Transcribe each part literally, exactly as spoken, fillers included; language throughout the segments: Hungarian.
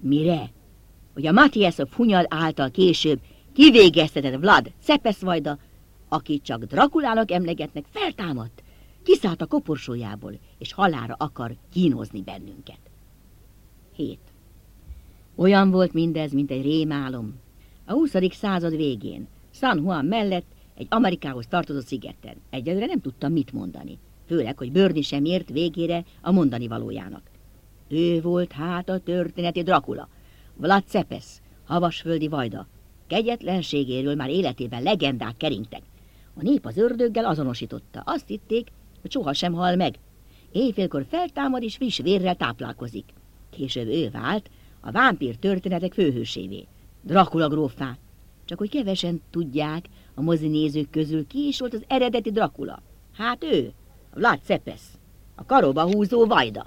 Mire? Hogy a Matyasov hunyad által később kivégeztetett Vlad Cepes-vajda, akit csak Drakulának emlegetnek, feltámadt, kiszállt a koporsójából, és halálra akar kínozni bennünket. hét. Olyan volt mindez, mint egy rémálom. A huszadik század végén, San Juan mellett egy Amerikához tartozó szigeten. Egyelőre nem tudtam mit mondani, főleg, hogy Bernie sem ért végére a mondani valójának. Ő volt hát a történeti Dracula, Vlad Cepes, havasföldi vajda. Kegyetlenségéről már életében legendák keringtek. A nép az ördöggel azonosította. Azt hitték, hogy sohasem hal meg. Éjfélkor feltámad és friss vérrel táplálkozik. Később ő vált a vámpír történetek főhősévé, Dracula gróffá. Csak hogy kevesen tudják a mozinézők közül, ki is volt az eredeti Dracula. Hát ő, a Vlad Cepes, a karoba húzó vajda.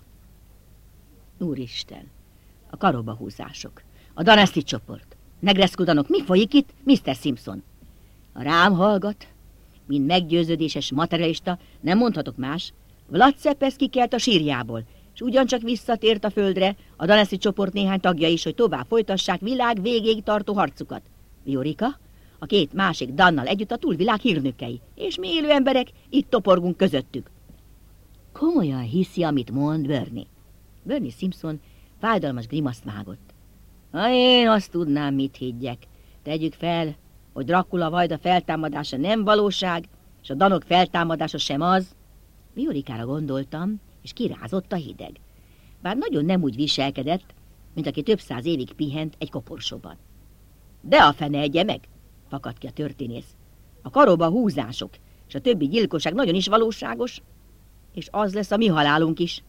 Úristen, a karoba húzások, a Danesti csoport. Negrescudanok, mi folyik itt, miszter Simpson? A rám hallgat, mint meggyőződéses materialista, nem mondhatok más. Vlad Cepes kikelt a sírjából, és ugyancsak visszatért a földre a Danesti csoport néhány tagja is, hogy tovább folytassák világ végéig tartó harcukat. Viorika, a két másik Dannal együtt a túlvilág hírnökei, és mi élő emberek itt toporgunk közöttük. Komolyan hiszi, amit mond Bernie? Bernie Simpson fájdalmas grimaszt vágott. Ha én azt tudnám, mit higgyek. Tegyük fel, hogy Dracula vajda feltámadása nem valóság, és a danok feltámadása sem az. Viorikára gondoltam, és kirázott a hideg. Bár nagyon nem úgy viselkedett, mint aki több száz évig pihent egy koporsóban. De a fene egye meg, fakadt ki a történész. A karoba húzások, és a többi gyilkosság nagyon is valóságos, és az lesz a mi halálunk is.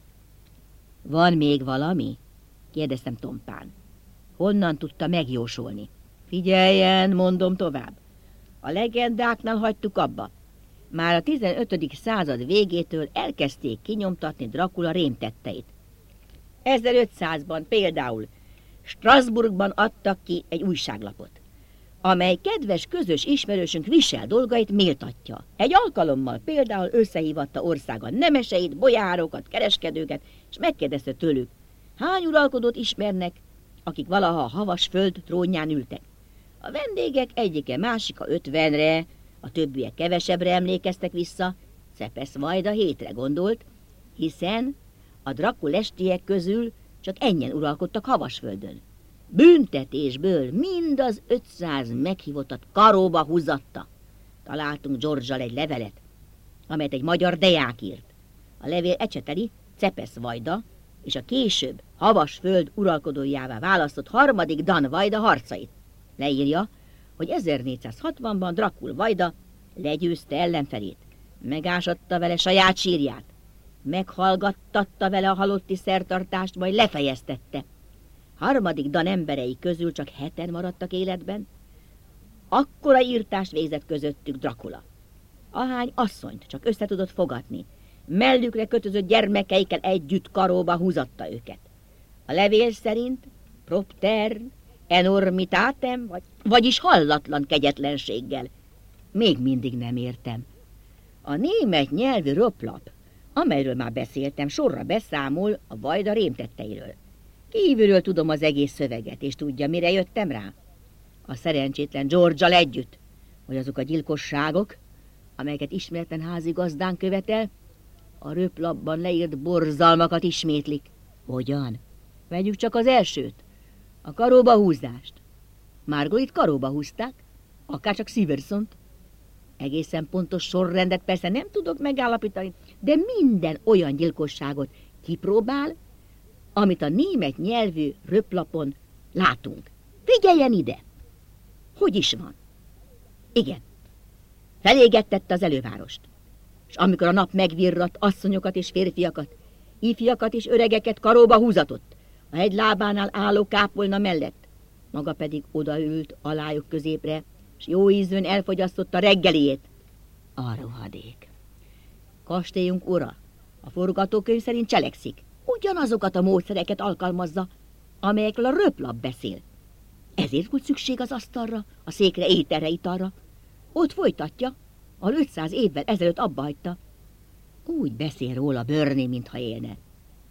Van még valami? Kérdeztem tompán. Honnan tudta megjósolni? Figyeljen, mondom tovább. A legendáknál hagytuk abba. Már a tizenötödik század végétől elkezdték kinyomtatni Dracula rémtetteit. ezerötszázban például Strasbourgban adtak ki egy újságlapot, amely kedves közös ismerősünk visel dolgait méltatja. Egy alkalommal például összehívatta országa nemeseit, bojárokat, kereskedőket, és megkérdezte tőlük, hány uralkodót ismernek, akik valaha a havas föld trónján ültek. A vendégek egyike másika ötvenre, a többiek kevesebbre emlékeztek vissza, Cepes vajda hétre gondolt, hiszen a drakulestiek közül csak ennyien uralkodtak havasföldön. Büntetésből mind az ötszáz meghívottat karóba húzatta. Találtunk George-al egy levelet, amelyet egy magyar deák írt. A levél ecseteli Cepes vajda és a később havasföld uralkodójává választott harmadik Dan vajda harcait. Leírja, hogy ezernégyszázhatvanban Dracul vajda legyőzte ellenfelét, megásatta vele saját sírját, meghallgattatta vele a halotti szertartást, majd lefejeztette. Harmadik Dan emberei közül csak heten maradtak életben. Akkora írtást végzett közöttük Dracula. Ahány asszonyt csak össze tudott fogatni, mellükre kötözött gyermekeikkel együtt karóba húzatta őket. A levél szerint propter enormitatem, vagy, vagyis hallatlan kegyetlenséggel. Még mindig nem értem. A német nyelvű röplap, amelyről már beszéltem, sorra beszámol a vajda rémtetteiről. Kívülről tudom az egész szöveget, és tudja, mire jöttem rá? A szerencsétlen George-al együtt, hogy azok a gyilkosságok, amelyeket ismerten házigazdán követel, a röplapban leírt borzalmakat ismétlik. Hogyan? Vegyük csak az elsőt, a karóba húzást. Margaret karóba húzták, akárcsak Siversont. Egészen pontos sorrendet persze nem tudok megállapítani, de minden olyan gyilkosságot kipróbál, amit a német nyelvű röplapon látunk. Figyeljen ide! Hogy is van? Igen. Felégettette az elővárost. És amikor a nap megvirrat, asszonyokat és férfiakat, ifjakat és öregeket karóba húzatott, a hegy lábánál álló kápolna mellett, maga pedig odaült alájuk középre, és jó ízűen elfogyasztotta reggeliét. A rohadék. Kastélyunk ura a forgatókönyv szerint cselekszik. Ugyanazokat a módszereket alkalmazza, amelyekről a röplap beszél. Ezért volt szükség az asztalra, a székre, ételre, italra. Ott folytatja, ahol ötszáz évvel ezelőtt abba hagyta. Úgy beszél róla Bernie, mintha élne.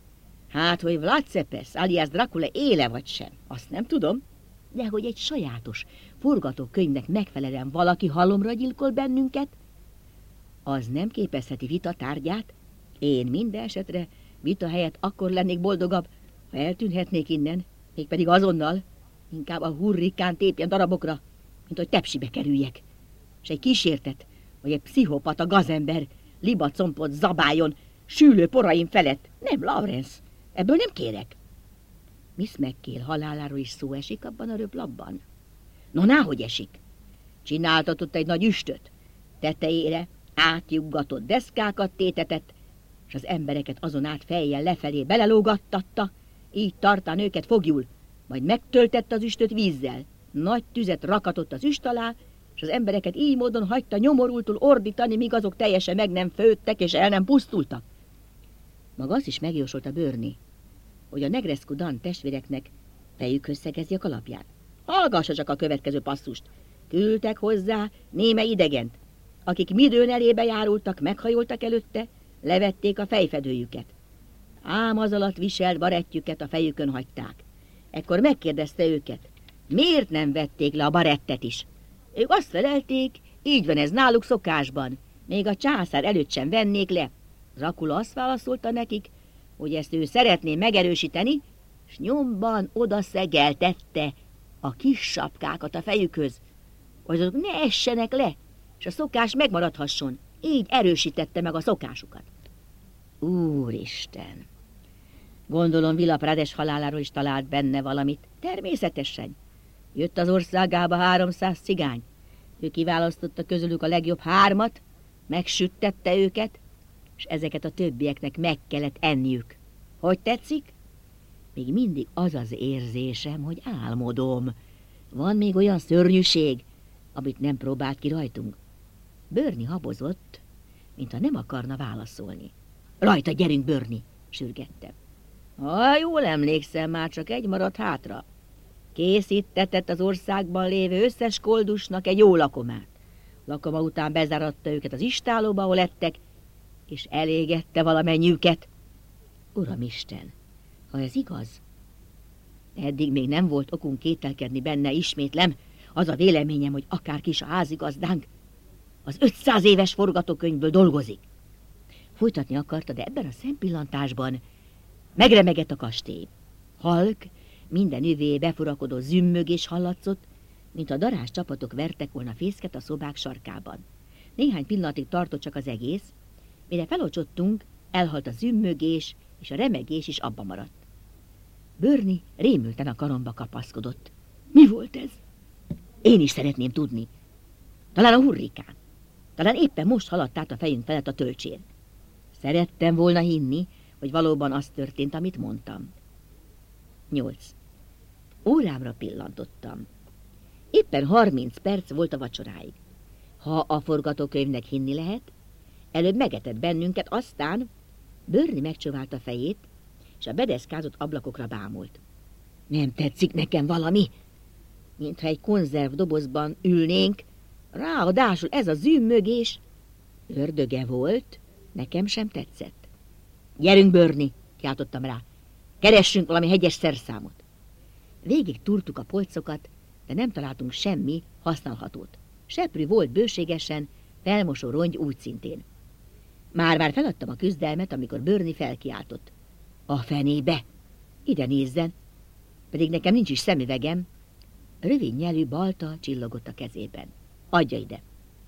Hát, hogy Vlad Cepes, alias Dracula éle vagy sem, azt nem tudom, de hogy egy sajátos forgatókönyvnek megfelelően valaki halomra gyilkol bennünket, az nem képezheti vita tárgyát. Én minden esetre vita helyett akkor lennék boldogabb, ha eltűnhetnék innen, mégpedig azonnal, inkább a hurrikán tépjen darabokra, mint hogy tepsibe kerüljek. És egy kísértet, vagy egy pszichopata gazember libacompot zabáljon sűlő poraim felett. Nem, Lawrence, ebből nem kérek. Miss McGill haláláról is szó esik abban a röplapban? No, náhogy esik. Csináltatott egy nagy üstöt, tetejére átjuggatott deszkákat tétetett, és az embereket azon át fejjel lefelé belelógattatta, így tartán őket fogjul, majd megtöltette az üstöt vízzel, nagy tüzet rakatott az üst alá, és az embereket így módon hagyta nyomorultul ordítani, míg azok teljesen meg nem főttek és el nem pusztultak. Maga azt is megjósolta Bernie, hogy a Negrescu Dan testvéreknek fejükhöz szegezi a kalapját. Hallgassa csak a következő passzust. Küldtek hozzá néme idegent, akik midőn elébe járultak, meghajoltak előtte, levették a fejfedőjüket. Ám az alatt viselt barettjüket a fejükön hagyták. Ekkor megkérdezte őket, miért nem vették le a barettet is. Ők azt felelték, így van ez náluk szokásban, még a császár előtt sem vennék le. Dracula azt válaszolta nekik, hogy ezt ő szeretné megerősíteni, s nyomban oda szegeltette a kis sapkákat a fejükhöz, hogy azok ne essenek le, és a szokás megmaradhasson. Így erősítette meg a szokásukat. Úristen! Gondolom Villa Prades haláláról is talált benne valamit. Természetesen. Jött az országába háromszáz cigány. Ő kiválasztotta közülük a legjobb hármat, megsüttette őket, és ezeket a többieknek meg kellett enniük. Hogy tetszik? Még mindig az az érzésem, hogy álmodom. Van még olyan szörnyűség, amit nem próbált ki rajtunk. Bernie habozott, mintha nem akarna válaszolni. Rajta, gyerünk, Bernie, sürgettem. Ha jól emlékszem, már csak egy maradt hátra. Készítetett az országban lévő összes koldusnak egy jó lakomát. Lakoma után bezáratta őket az istálóba, ahol ettek, és elégette valamennyiüket. Uramisten, ha ez igaz, eddig még nem volt okunk kételkedni benne, ismétlem, az a véleményem, hogy akárki is a házigazdánk, az ötszáz éves forgatókönyvből dolgozik. Folytatni akarta, de ebben a szempillantásban megremegett a kastély. Halk, minden üvé befurakodó zümmögés hallatszott, mint a darás csapatok vertek volna fészket a szobák sarkában. Néhány pillanatig tartott csak az egész, mire felocsottunk, elhalt a zümmögés, és a remegés is abba maradt. Bernie rémülten a karomba kapaszkodott. Mi volt ez? Én is szeretném tudni. Talán a hurrikán. Talán éppen most haladt át a fejünk felett a tölcsér. Szerettem volna hinni, hogy valóban az történt, amit mondtam. Nyolc. Órámra pillantottam. Éppen harminc perc volt a vacsoráig. Ha a forgatókönyvnek hinni lehet, előbb megetett bennünket, aztán Bernie megcsóválta a fejét, és a bedeszkázott ablakokra bámult. Nem tetszik nekem valami? Mintha egy konzervdobozban ülnénk, ráadásul ez a zümmögés ördöge volt, nekem sem tetszett. Gyerünk, Bernie, kiáltottam rá, keressünk valami hegyes szerszámot. Végig túrtuk a polcokat, de nem találtunk semmi használhatót. Seprű volt bőségesen, felmosó rongy úgy szintén. Már-már feladtam a küzdelmet, amikor Bernie felkiáltott. A fenébe! Ide nézzen! Pedig nekem nincs is szemüvegem. Rövid nyelű balta csillogott a kezében. Adja ide!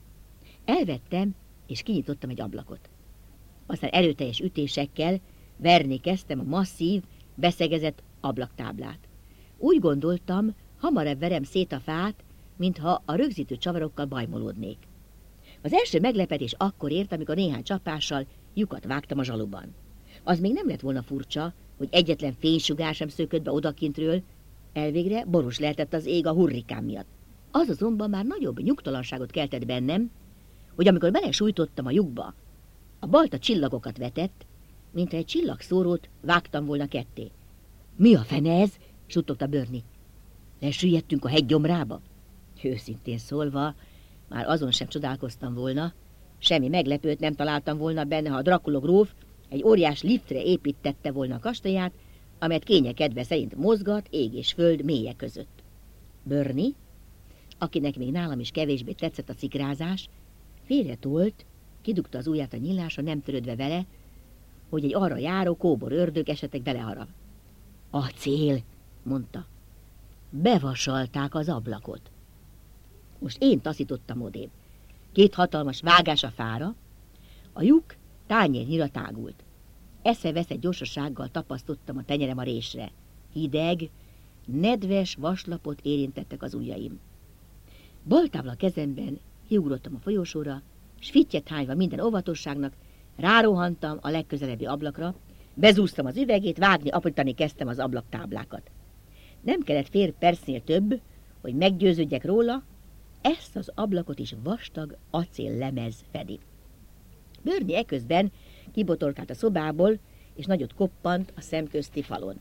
Elvettem, és kinyitottam egy ablakot. Aztán erőteljes ütésekkel verni kezdtem a masszív, beszegezett ablaktáblát. Úgy gondoltam, hamarabb verem szét a fát, mintha a rögzítő csavarokkal bajmolódnék. Az első meglepetés akkor ért, amikor néhány csapással lyukat vágtam a zsaluban. Az még nem lett volna furcsa, hogy egyetlen fénysugár sem szökött be odakintről, elvégre boros lehetett az ég a hurrikán miatt. Az azonban már nagyobb nyugtalanságot keltett bennem, hogy amikor belesújtottam a lyukba, a balta csillagokat vetett, mintha egy csillagszórót vágtam volna ketté. Mi a fene ez? Suttogta Bernie. Lesüllyedtünk a hegy gyomrába? Őszintén szólva, már azon sem csodálkoztam volna, semmi meglepőt nem találtam volna benne, ha a Dracula gróf egy óriás liftre építette volna a kastélyát, amelyet kénye kedve szerint mozgat ég és föld mélye között. Bernie, akinek még nálam is kevésbé tetszett a szikrázás, félretolt, kidugta az ujját a nyílásra, nem törődve vele, hogy egy arra járó kóbor ördög esetleg beleharap. A cél, mondta. Bevasalták az ablakot. Most én taszítottam odébb. Két hatalmas vágás a fára, a lyuk tányérnyira tágult. Esze-vesze gyorsasággal tapasztottam a tenyerem a résre. Hideg, nedves vaslapot érintettek az ujjaim. Baltávla kezemben kiugrottam a folyosóra, s fittyet hányva minden óvatosságnak, rárohantam a legközelebbi ablakra, bezúztam az üvegét, vágni, aprítani kezdtem az ablaktáblákat. Nem kellett fél percnél több, hogy meggyőződjek róla, ezt az ablakot is vastag acél lemez fedi. Bernie eközben kibotorkált a szobából, és nagyot koppant a szemközti falon.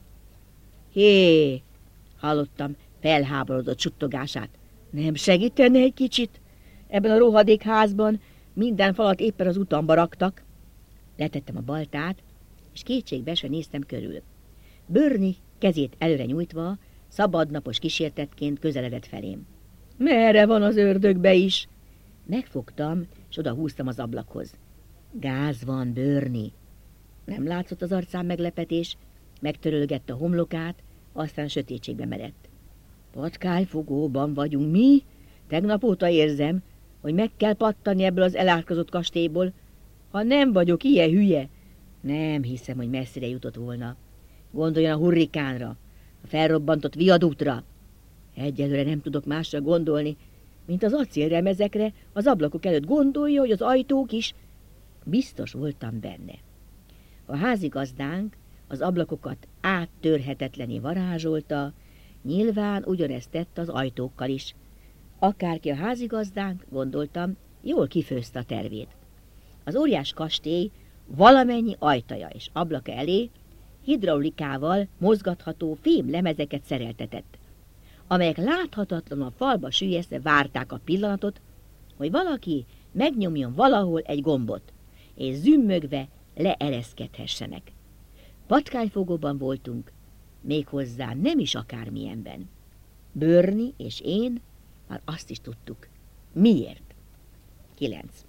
Hé, hallottam felháborodott suttogását. Nem segítene egy kicsit? Ebben a rohadék házban minden falat éppen az utamba raktak. Letettem a baltát, és kétségbeesve néztem körül. Bernie kezét előre nyújtva, szabadnapos kísértetként közeledett felém. Merre van az ördögbe is? Megfogtam, és odahúztam az ablakhoz. Gáz van, Bernie. Nem látszott az arcán meglepetés, megtörölgette a homlokát, aztán sötétségbe merett. Patkányfogóban vagyunk mi? Tegnap óta érzem, hogy meg kell pattani ebből az elátkozott kastélyból. Ha nem vagyok ilyen hülye, nem hiszem, hogy messzire jutott volna. Gondoljon a hurrikánra, a felrobbantott viadútra. Egyelőre nem tudok másra gondolni, mint az acélremezekre, az ablakok előtt gondolja, hogy az ajtók is. Biztos voltam benne. A házigazdánk az ablakokat áttörhetetlené varázsolta, nyilván ugyanezt tett az ajtókkal is. Akárki a házigazdánk, gondoltam, jól kifőzte a tervét. Az óriás kastély valamennyi ajtaja és ablaka elé hidraulikával mozgatható fém lemezeket szereltetett, amelyek láthatatlanul a falba süllyesztve várták a pillanatot, hogy valaki megnyomjon valahol egy gombot, és zümmögve leereszkedhessenek. Patkányfogóban voltunk, méghozzá nem is akármilyenben. Bernie és én már azt is tudtuk. Miért? kilenc.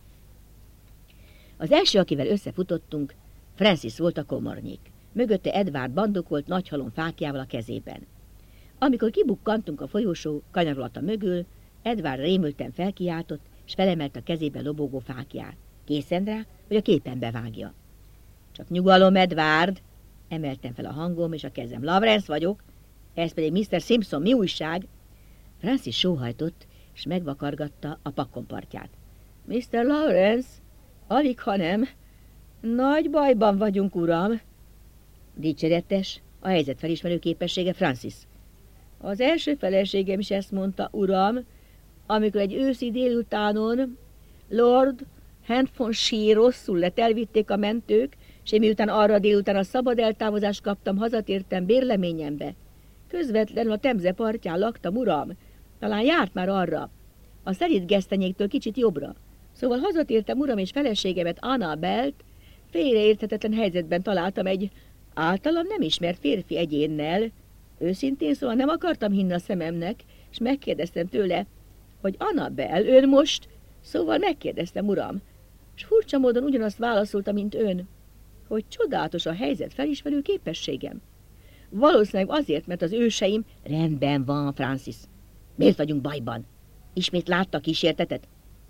Az első, akivel összefutottunk, Francis volt a komornyék. Mögötte Edward bandokolt nagyhalom fákjával a kezében. Amikor kibukkantunk a folyosó kanyarolata mögül, Edward rémülten felkiáltott, és felemelt a kezébe lobogó fákját. Készen rá, hogy a képen bevágja. Csak nyugalom, Edward! Emeltem fel a hangom és a kezem. Lawrence vagyok, ez pedig miszter Simpson, mi újság? Francis sóhajtott, és megvakargatta a pakkompartját. miszter Lawrence, alig, ha nem. Nagy bajban vagyunk, uram. Dicséretes a helyzet felismerő képessége, Francis. Az első feleségem is ezt mondta, uram, amikor egy őszi délutánon Lord Hertfordshire rosszul lett, elvitték a mentők, és én miután arra délután a szabad eltávozást kaptam, hazatértem bérleményembe. Közvetlenül a Temze partján laktam, uram. Talán járt már arra. A Szerint gesztenyéktől kicsit jobbra. Szóval hazatértem, uram, és feleségemet, Annabelt, félreérthetetlen helyzetben találtam egy általam nem ismert férfi egyénnel. Őszintén szóval nem akartam hinni a szememnek, és megkérdeztem tőle, hogy Annabel, ön most? Szóval megkérdeztem, uram, és furcsa módon ugyanazt válaszolta, mint ön, hogy csodálatos a helyzet felismerő képességem. Valószínűleg azért, mert az őseim... Rendben van, Francis. Miért vagyunk bajban? Ismét látta a kísértetet?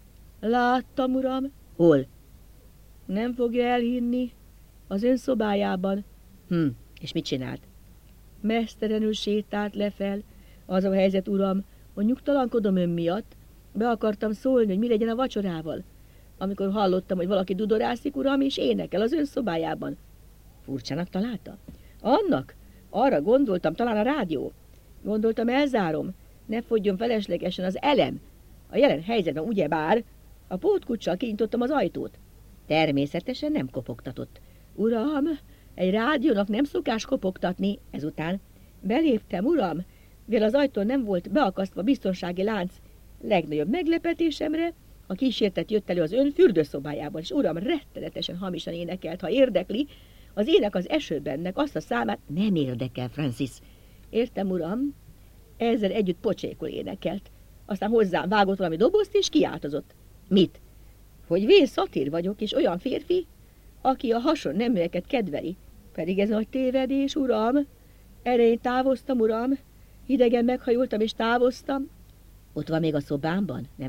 Láttam, uram. Hol? Nem fogja elhinni. Az ön szobájában. Hm, és mit csinált? Mesztelenül sétált lefel. Az a helyzet, uram, hogy nyugtalankodom ön miatt. Be akartam szólni, hogy mi legyen a vacsorával. Amikor hallottam, hogy valaki dudorászik, uram, és énekel az ön szobájában. Furcsának találta? Annak? Arra gondoltam, talán a rádió. Gondoltam, elzárom. Ne fogjon feleslegesen az elem. A jelen helyzetben ugyebár a pótkuccsal kinyitottam az ajtót. Természetesen nem kopogtatott. Uram, egy rádiónak nem szokás kopogtatni. Ezután beléptem, uram, mivel az ajtón nem volt beakasztva biztonsági lánc. Legnagyobb meglepetésemre A kísértet jött elő az ön fürdőszobájában, és uram, rettenetesen hamisan énekelt. Ha érdekli, az ének az esőbennek azt a számát nem érdekel, Francis. Értem, uram, ezzel együtt pocsékul énekelt. Aztán hozzám vágott valami dobozt, és kiáltozott. Mit? Hogy vér szatír vagyok, és olyan férfi, aki a hason neműeket kedveli. Pedig ez nagy tévedés, uram. Erre én távoztam, uram. Hidegen meghajoltam, és távoztam. Ott van még a szobámban? Nem